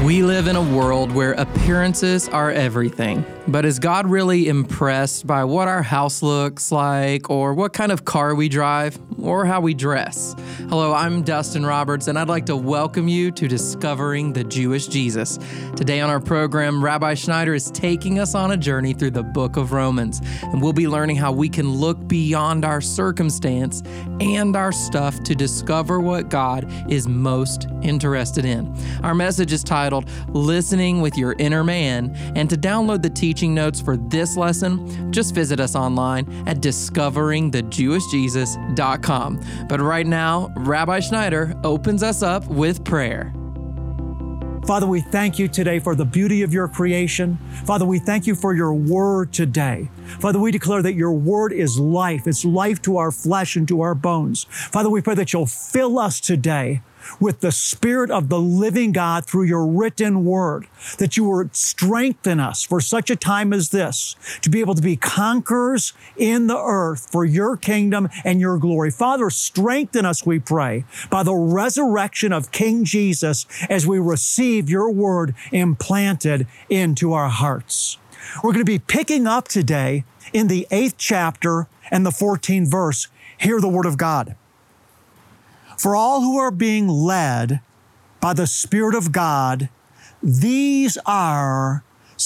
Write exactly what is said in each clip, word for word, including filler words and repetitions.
We live in a world where appearances are everything. But is God really impressed by what our house looks like, or what kind of car we drive, or how we dress? Hello, I'm Dustin Roberts, and I'd like to welcome you to Discovering the Jewish Jesus. Today on our program, Rabbi Schneider is taking us on a journey through the book of Romans, and we'll be learning how we can look beyond our circumstance and our stuff to discover what God is most interested in. Our message is titled, Listening with Your Inner Man, and to download the teaching notes for this lesson, just visit us online at discovering the jewish jesus dot com. But right now, Rabbi Schneider opens us up with prayer. Father, we thank you today for the beauty of your creation. Father, we thank you for your word today. Father, we declare that your word is life. It's life to our flesh and to our bones. Father, we pray that you'll fill us today with the Spirit of the living God through your written word, that you will strengthen us for such a time as this, to be able to be conquerors in the earth for your kingdom and your glory. Father, strengthen us, we pray, by the resurrection of King Jesus as we receive your word implanted into our hearts. We're going to be picking up today in the eighth chapter and the fourteenth verse. Hear the word of God. For all who are being led by the Spirit of God, these are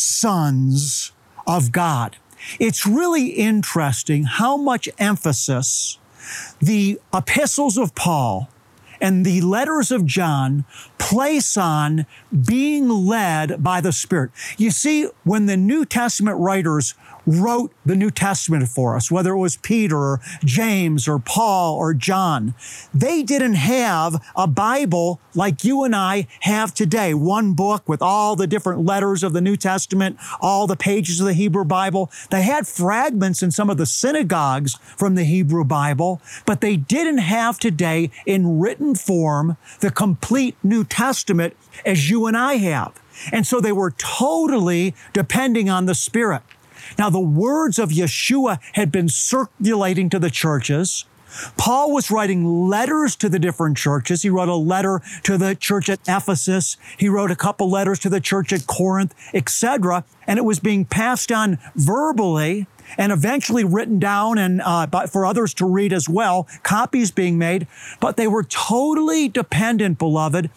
sons of God. It's really interesting how much emphasis the epistles of Paul and the letters of John place on being led by the Spirit. You see, when the New Testament writers wrote the New Testament for us, whether it was Peter or James or Paul or John, they didn't have a Bible like you and I have today. One book with all the different letters of the New Testament, all the pages of the Hebrew Bible. They had fragments in some of the synagogues from the Hebrew Bible, but they didn't have today in written form the complete New Testament as you and I have. And so they were totally depending on the Spirit. Now, the words of Yeshua had been circulating to the churches. Paul was writing letters to the different churches. He wrote a letter to the church at Ephesus. He wrote a couple letters to the church at Corinth, et cetera. And it was being passed on verbally and eventually written down and uh, for others to read as well, copies being made. But they were totally dependent, beloved,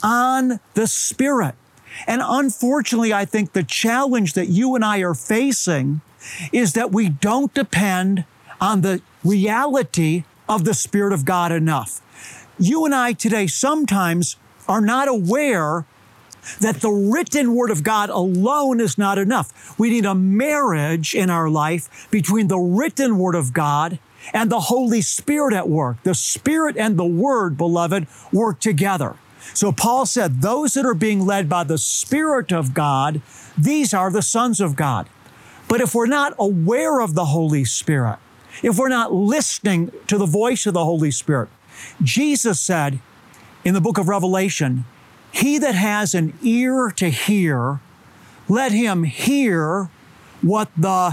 on the Spirit. And unfortunately, I think the challenge that you and I are facing is that we don't depend on the reality of the Spirit of God enough. You and I today sometimes are not aware that the written Word of God alone is not enough. We need a marriage in our life between the written Word of God and the Holy Spirit at work. The Spirit and the Word, beloved, work together. So Paul said, those that are being led by the Spirit of God, these are the sons of God. But if we're not aware of the Holy Spirit, if we're not listening to the voice of the Holy Spirit, Jesus said in the book of Revelation, he that has an ear to hear, let him hear what the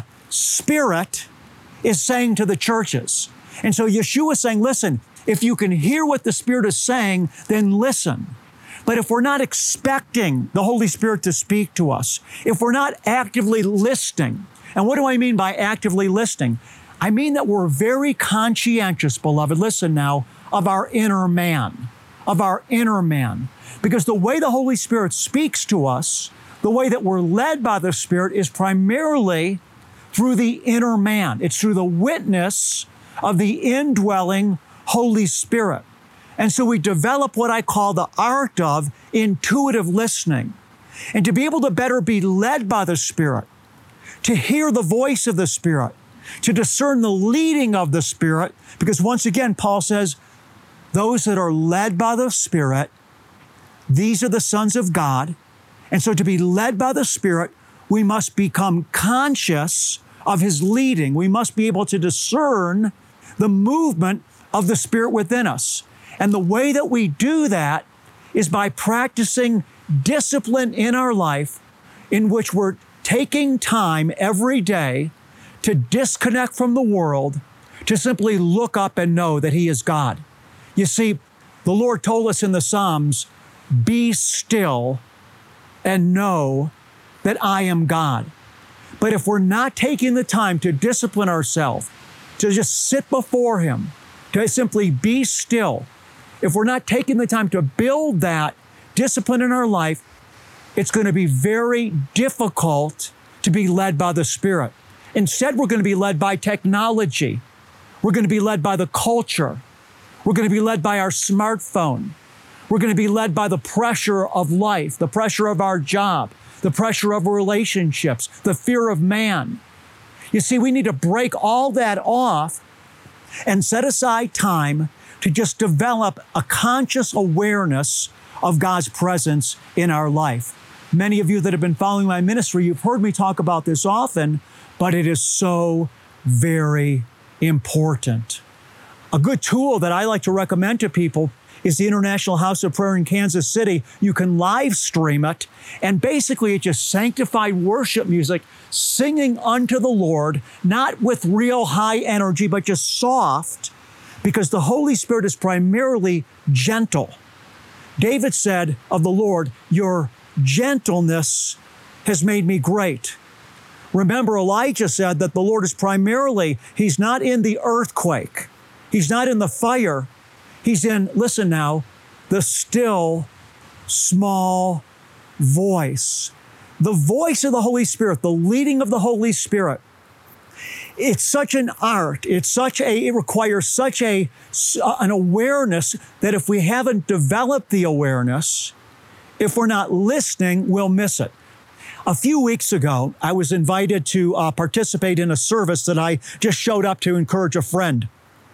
Spirit is saying to the churches. And so Yeshua is saying, listen, if you can hear what the Spirit is saying, then listen. But if we're not expecting the Holy Spirit to speak to us, if we're not actively listening, and what do I mean by actively listening? I mean that we're very conscientious, beloved, listen now, of our inner man, of our inner man. Because the way the Holy Spirit speaks to us, the way that we're led by the Spirit is primarily through the inner man. It's through the witness of the indwelling Holy Spirit. And so we develop what I call the art of intuitive listening. And to be able to better be led by the Spirit, to hear the voice of the Spirit, to discern the leading of the Spirit, because once again, Paul says, those that are led by the Spirit, these are the sons of God. And so to be led by the Spirit, we must become conscious of His leading. We must be able to discern the movement of the Spirit within us. And the way that we do that is by practicing discipline in our life in which we're taking time every day to disconnect from the world, to simply look up and know that He is God. You see, the Lord told us in the Psalms, be still and know that I am God. But if we're not taking the time to discipline ourselves, to just sit before Him, to simply be still, if we're not taking the time to build that discipline in our life, it's going to be very difficult to be led by the Spirit. Instead, we're going to be led by technology. We're going to be led by the culture. We're going to be led by our smartphone. We're going to be led by the pressure of life, the pressure of our job, the pressure of relationships, the fear of man. You see, we need to break all that off and set aside time to just develop a conscious awareness of God's presence in our life. Many of you that have been following my ministry, you've heard me talk about this often, but it is so very important. A good tool that I like to recommend to people is the International House of Prayer in Kansas City. You can live stream it, and basically it's just sanctified worship music, singing unto the Lord, not with real high energy, but just soft, because the Holy Spirit is primarily gentle. David said of the Lord, your gentleness has made me great. Remember, Elijah said that the Lord is primarily, He's not in the earthquake. He's not in the fire. He's in, listen now, the still, small voice. The voice of the Holy Spirit, the leading of the Holy Spirit. It's such an art. It's such a, it requires such a, an awareness that if we haven't developed the awareness, if we're not listening, we'll miss it. A few weeks ago, I was invited to uh, participate in a service that I just showed up to encourage a friend.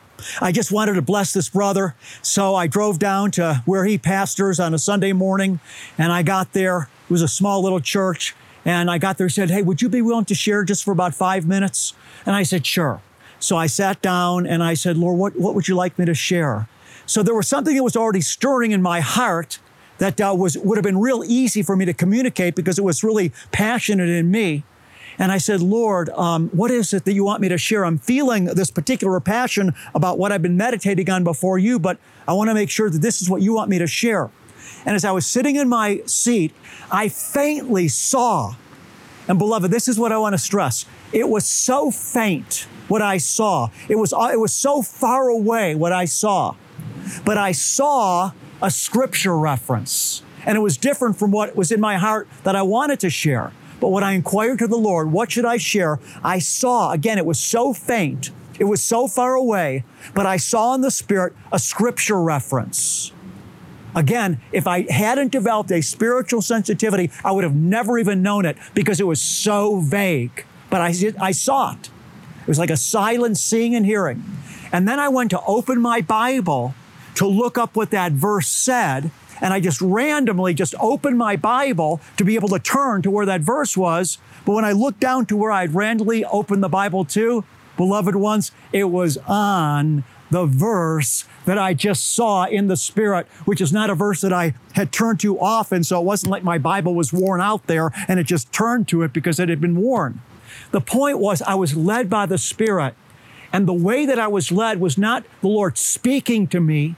I just wanted to bless this brother, so I drove down to where he pastors on a Sunday morning, and I got there. It was a small little church, and I got there and said, hey, would you be willing to share just for about five minutes? And I said, sure. So I sat down, and I said, Lord, what, what would you like me to share? So there was something that was already stirring in my heart that uh, was would have been real easy for me to communicate because it was really passionate in me. And I said, Lord, um, what is it that you want me to share? I'm feeling this particular passion about what I've been meditating on before you, but I want to make sure that this is what you want me to share. And as I was sitting in my seat, I faintly saw, and beloved, this is what I want to stress. It was so faint what I saw. It was, it was so far away what I saw. But I saw a scripture reference, and it was different from what was in my heart that I wanted to share. But when I inquired to the Lord, what should I share? I saw, again, it was so faint, it was so far away, but I saw in the Spirit a scripture reference. Again, if I hadn't developed a spiritual sensitivity, I would have never even known it because it was so vague. But I, I saw it. It was like a silent seeing and hearing. And then I went to open my Bible to look up what that verse said, and I just randomly just opened my Bible to be able to turn to where that verse was. But when I looked down to where I'd randomly opened the Bible to, beloved ones, it was on the verse that I just saw in the Spirit, which is not a verse that I had turned to often, so it wasn't like my Bible was worn out there and it just turned to it because it had been worn. The point was I was led by the Spirit, and the way that I was led was not the Lord speaking to me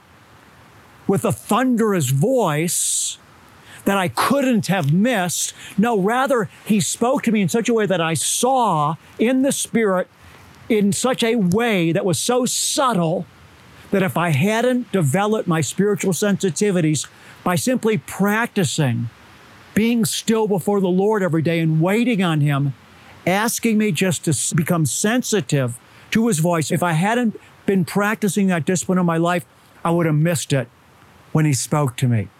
with a thunderous voice that I couldn't have missed. No, rather, He spoke to me in such a way that I saw in the Spirit in such a way that was so subtle that if I hadn't developed my spiritual sensitivities by simply practicing being still before the Lord every day and waiting on Him, asking me just to become sensitive to His voice, if I hadn't been practicing that discipline in my life, I would have missed it when He spoke to me.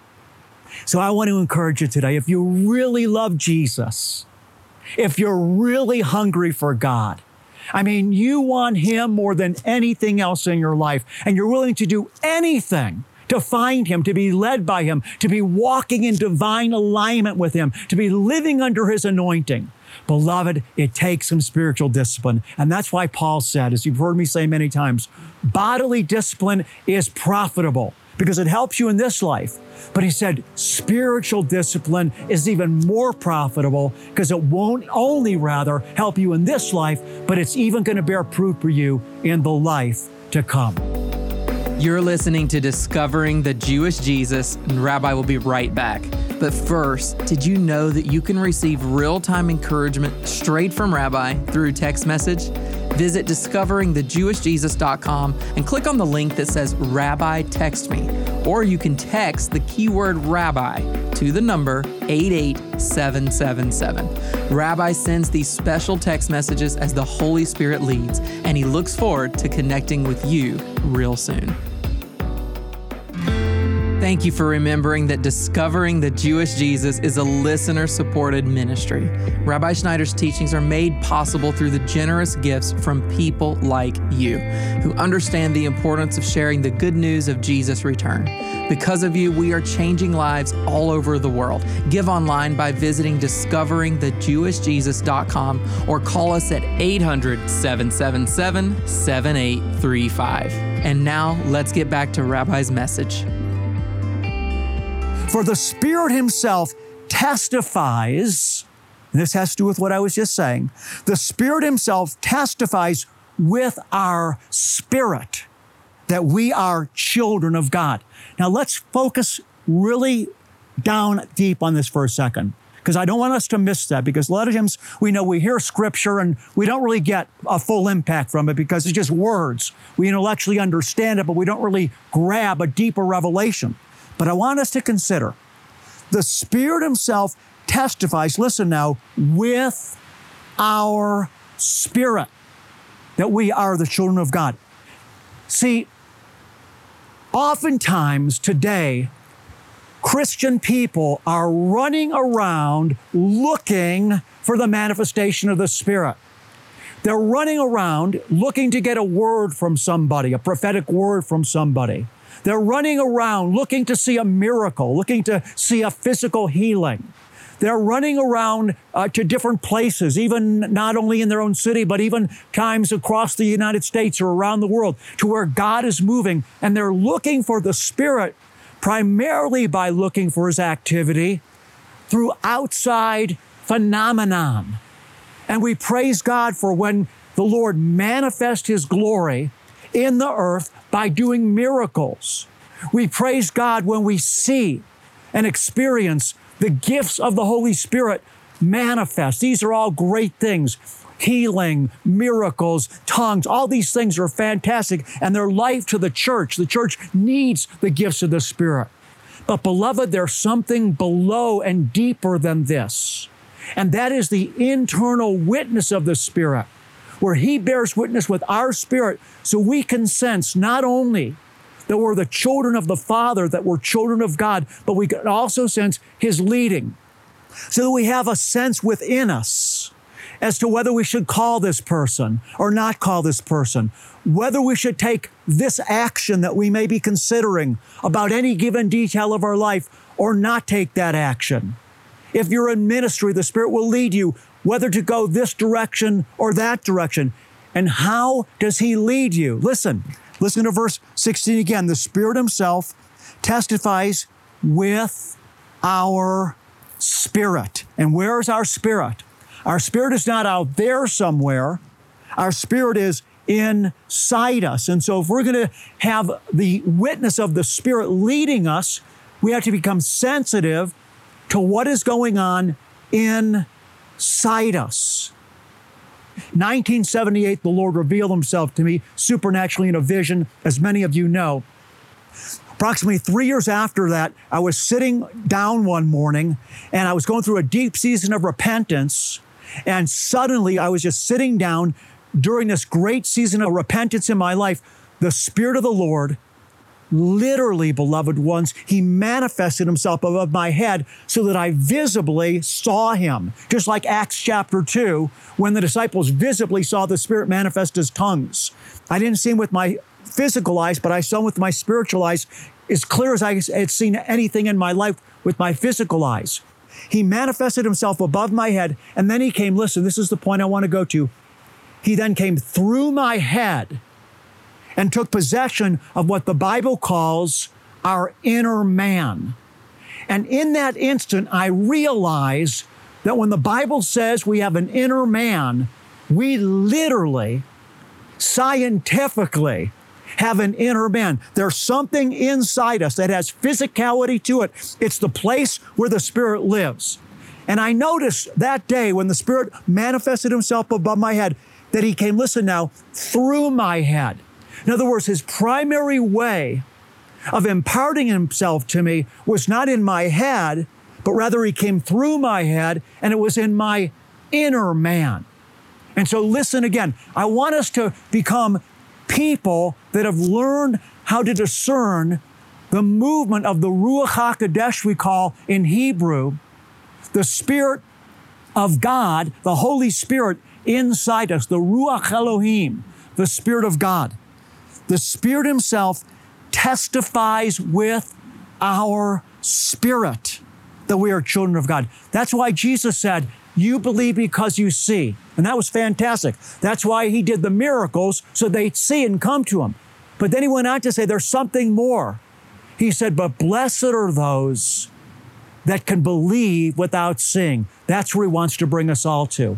So I want to encourage you today, if you really love Jesus, if you're really hungry for God, I mean, you want Him more than anything else in your life, and you're willing to do anything to find Him, to be led by Him, to be walking in divine alignment with Him, to be living under His anointing. Beloved, it takes some spiritual discipline. And that's why Paul said, as you've heard me say many times, bodily discipline is profitable because it helps you in this life. But he said, spiritual discipline is even more profitable because it won't only rather help you in this life, but it's even going to bear fruit for you in the life to come. You're listening to Discovering the Jewish Jesus, and Rabbi will be right back. But first, did you know that you can receive real-time encouragement straight from Rabbi through text message? Visit discovering the jewish jesus dot com and click on the link that says Rabbi Text Me. Or you can text the keyword Rabbi to the number eight eight seven seven seven. Rabbi sends these special text messages as the Holy Spirit leads, and he looks forward to connecting with you real soon. Thank you for remembering that Discovering the Jewish Jesus is a listener-supported ministry. Rabbi Schneider's teachings are made possible through the generous gifts from people like you, who understand the importance of sharing the good news of Jesus' return. Because of you, we are changing lives all over the world. Give online by visiting discovering the jewish jesus dot com or call us at eight hundred, seven seven seven, seven eight three five. And now, let's get back to Rabbi's message. For the Spirit Himself testifies, and this has to do with what I was just saying, the Spirit Himself testifies with our spirit that we are children of God. Now let's focus really down deep on this for a second, because I don't want us to miss that, because a lot of times we know we hear Scripture and we don't really get a full impact from it because it's just words. We intellectually understand it, but we don't really grab a deeper revelation. But I want us to consider the Spirit Himself testifies, listen now, with our spirit that we are the children of God. See, oftentimes today, Christian people are running around looking for the manifestation of the Spirit. They're running around looking to get a word from somebody, a prophetic word from somebody. They're running around looking to see a miracle, looking to see a physical healing. They're running around uh, to different places, even not only in their own city, but even times across the United States or around the world, to where God is moving. And they're looking for the Spirit primarily by looking for His activity through outside phenomenon. And we praise God for when the Lord manifests His glory in the earth by doing miracles. We praise God when we see and experience the gifts of the Holy Spirit manifest. These are all great things. Healing, miracles, tongues, all these things are fantastic, and they're life to the church. The church needs the gifts of the Spirit. But beloved, there's something below and deeper than this, and that is the internal witness of the Spirit, where He bears witness with our spirit so we can sense not only that we're the children of the Father, that we're children of God, but we can also sense His leading, so that we have a sense within us as to whether we should call this person or not call this person, whether we should take this action that we may be considering about any given detail of our life or not take that action. If you're in ministry, the Spirit will lead you whether to go this direction or that direction. And how does He lead you? Listen, listen to verse sixteen again. The Spirit Himself testifies with our spirit. And where is our spirit? Our spirit is not out there somewhere. Our spirit is inside us. And so if we're going to have the witness of the Spirit leading us, we have to become sensitive to what is going on inside us. nineteen seventy-eight, the Lord revealed Himself to me supernaturally in a vision, as many of you know. Approximately three years after that, I was sitting down one morning and I was going through a deep season of repentance. And suddenly I was just sitting down during this great season of repentance in my life. The Spirit of the Lord, literally, beloved ones, He manifested Himself above my head so that I visibly saw Him. Just like Acts chapter two, when the disciples visibly saw the Spirit manifest as tongues. I didn't see Him with my physical eyes, but I saw Him with my spiritual eyes, as clear as I had seen anything in my life with my physical eyes. He manifested Himself above my head, and then He came, listen, this is the point I want to go to. He then came through my head and took possession of what the Bible calls our inner man. And in that instant, I realized that when the Bible says we have an inner man, we literally, scientifically, have an inner man. There's something inside us that has physicality to it. It's the place where the Spirit lives. And I noticed that day when the Spirit manifested himself above my head, that he came, listen now, through my head. In other words, his primary way of imparting himself to me was not in my head, but rather he came through my head, and it was in my inner man. And so listen again, I want us to become people that have learned how to discern the movement of the Ruach HaKodesh, we call in Hebrew, the Spirit of God, the Holy Spirit inside us, the Ruach Elohim, the Spirit of God. The Spirit himself testifies with our spirit that we are children of God. That's why Jesus said, you believe because you see. And that was fantastic. That's why he did the miracles, so they'd see and come to him. But then he went on to say, there's something more. He said, but blessed are those that can believe without seeing. That's where he wants to bring us all to.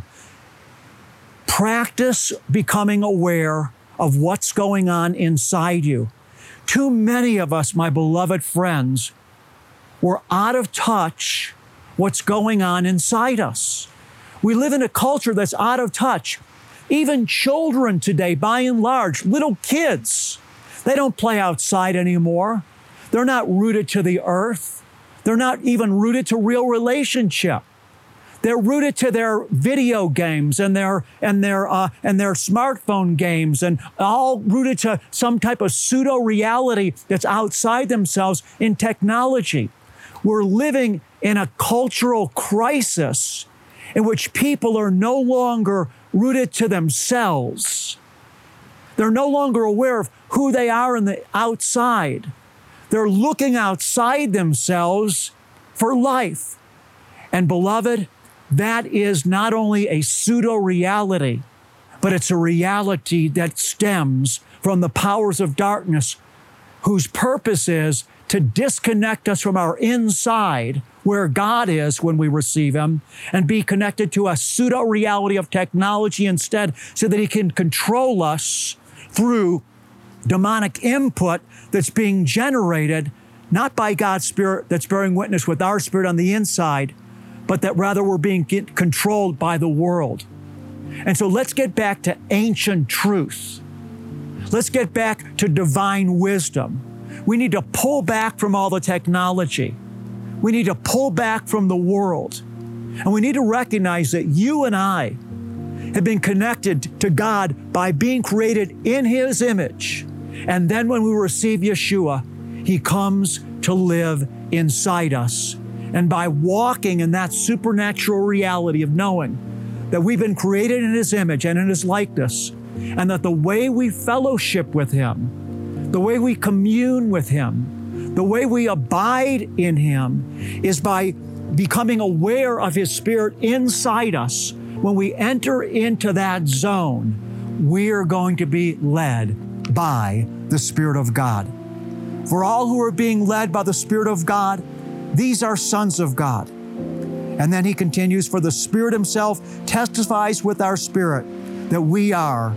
Practice becoming aware of what's going on inside you. Too many of us, my beloved friends, we're out of touch what's going on inside us. We live in a culture that's out of touch. Even children today, by and large, little kids, they don't play outside anymore. They're not rooted to the earth. They're not even rooted to real relationship. They're rooted to their video games and their and their uh, and their smartphone games, and all rooted to some type of pseudo reality that's outside themselves in technology. We're living in a cultural crisis in which people are no longer rooted to themselves. They're no longer aware of who they are in the outside. They're looking outside themselves for life. And beloved, that is not only a pseudo-reality, but it's a reality that stems from the powers of darkness, whose purpose is to disconnect us from our inside, where God is when we receive him, and be connected to a pseudo-reality of technology instead, so that he can control us through demonic input that's being generated, not by God's Spirit that's bearing witness with our spirit on the inside, but that rather we're being controlled by the world. And so let's get back to ancient truth. Let's get back to divine wisdom. We need to pull back from all the technology. We need to pull back from the world. And we need to recognize that you and I have been connected to God by being created in his image. And then when we receive Yeshua, he comes to live inside us. And by walking in that supernatural reality of knowing that we've been created in his image and in his likeness, and that the way we fellowship with him, the way we commune with him, the way we abide in him is by becoming aware of his Spirit inside us. When we enter into that zone, we're going to be led by the Spirit of God. For all who are being led by the Spirit of God, these are sons of God. And then he continues, for the Spirit himself testifies with our spirit that we are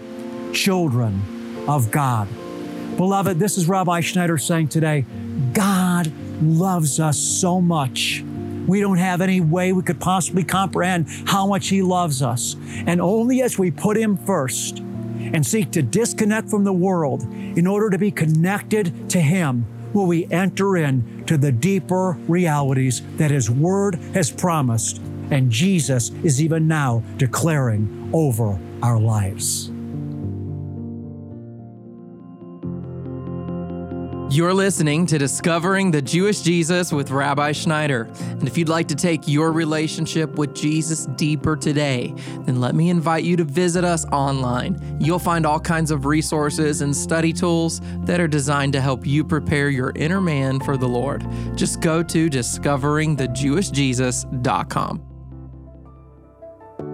children of God. Beloved, this is Rabbi Schneider saying today, God loves us so much. We don't have any way we could possibly comprehend how much he loves us. And only as we put him first and seek to disconnect from the world in order to be connected to him, will we enter into the deeper realities that his word has promised, and Jesus is even now declaring over our lives. You're listening to Discovering the Jewish Jesus with Rabbi Schneider. And if you'd like to take your relationship with Jesus deeper today, then let me invite you to visit us online. You'll find all kinds of resources and study tools that are designed to help you prepare your inner man for the Lord. Just go to discovering the jewish jesus dot com.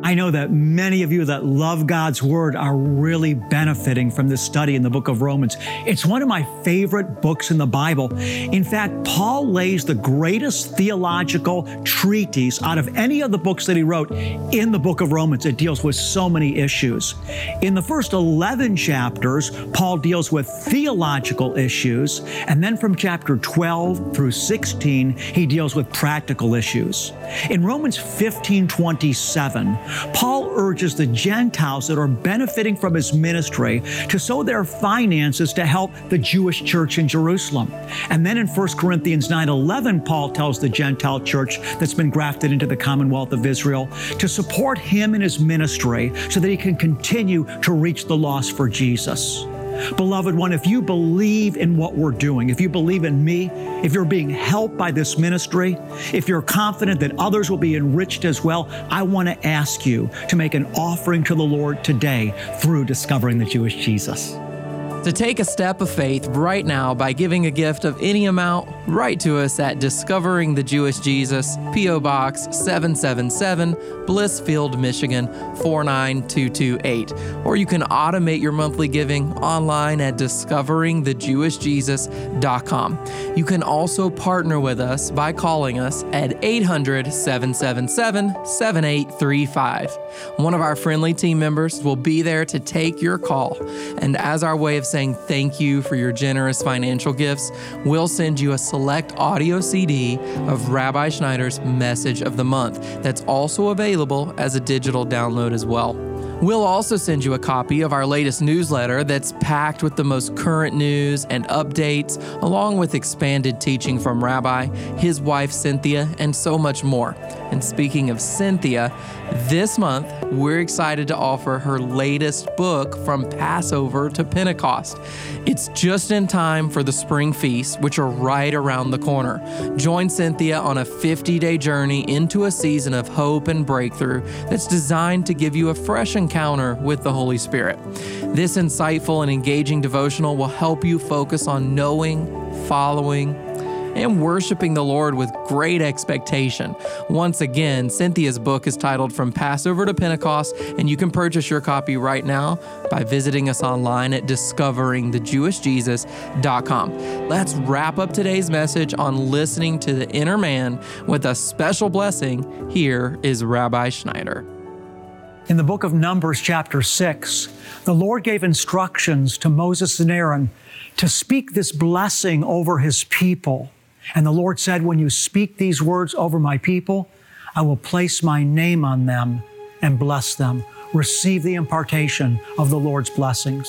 I know that many of you that love God's Word are really benefiting from this study in the book of Romans. It's one of my favorite books in the Bible. In fact, Paul lays the greatest theological treatise out of any of the books that he wrote in the book of Romans. It deals with so many issues. In the first eleven chapters, Paul deals with theological issues, and then from chapter twelve through sixteen, he deals with practical issues. In Romans fifteen twenty-seven, Paul urges the Gentiles that are benefiting from his ministry to sow their finances to help the Jewish church in Jerusalem. And then in First Corinthians nine eleven, Paul tells the Gentile church that's been grafted into the Commonwealth of Israel to support him in his ministry so that he can continue to reach the lost for Jesus. Beloved one, if you believe in what we're doing, if you believe in me, if you're being helped by this ministry, if you're confident that others will be enriched as well, I want to ask you to make an offering to the Lord today through Discovering the Jewish Jesus. To take a step of faith right now by giving a gift of any amount, write to us at Discovering the Jewish Jesus, P O Box seven seven seven, Blissfield, Michigan four nine two two eight. Or you can automate your monthly giving online at discovering the jewish jesus dot com. You can also partner with us by calling us at eight hundred, seven seven seven, seven eight three five. One of our friendly team members will be there to take your call, and as our way of saying thank you for your generous financial gifts, we'll send you a select audio C D of Rabbi Schneider's Message of the Month that's also available as a digital download as well. We'll also send you a copy of our latest newsletter that's packed with the most current news and updates, along with expanded teaching from Rabbi, his wife Cynthia, and so much more. And speaking of Cynthia, this month we're excited to offer her latest book, From Passover to Pentecost. It's just in time for the spring feasts, which are right around the corner. Join Cynthia on a fifty-day journey into a season of hope and breakthrough that's designed to give you a fresh encounter with the Holy Spirit. This insightful and engaging devotional will help you focus on knowing, following, and worshiping the Lord with great expectation. Once again, Cynthia's book is titled From Passover to Pentecost, and you can purchase your copy right now by visiting us online at discovering the jewish jesus dot com. Let's wrap up today's message on listening to the inner man with a special blessing. Here is Rabbi Schneider. In the book of Numbers, chapter six, the Lord gave instructions to Moses and Aaron to speak this blessing over his people. And the Lord said, when you speak these words over my people, I will place my name on them and bless them. Receive the impartation of the Lord's blessings.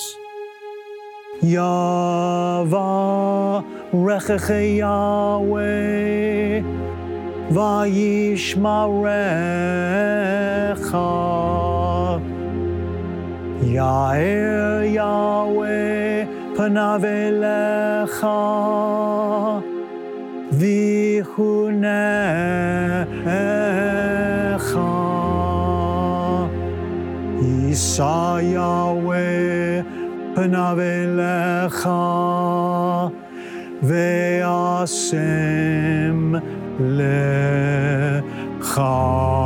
Yavarechecha Yahweh vayishmarecha. Ya'er Yahweh panav elecha vichunecha. Yisa Yahweh panav elecha ve'asem lecha.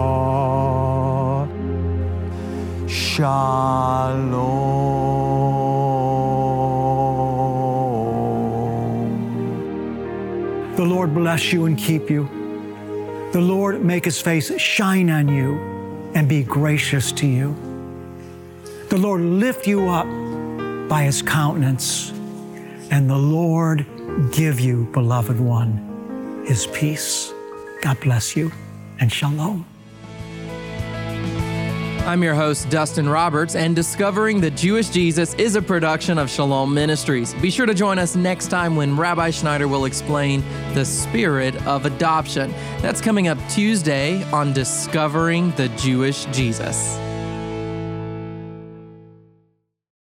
Shalom. The Lord bless you and keep you. The Lord make his face shine on you and be gracious to you. The Lord lift you up by his countenance, and the Lord give you, beloved one, his peace. God bless you, and shalom. I'm your host, Dustin Roberts, and Discovering the Jewish Jesus is a production of Shalom Ministries. Be sure to join us next time when Rabbi Schneider will explain the spirit of adoption. That's coming up Tuesday on Discovering the Jewish Jesus.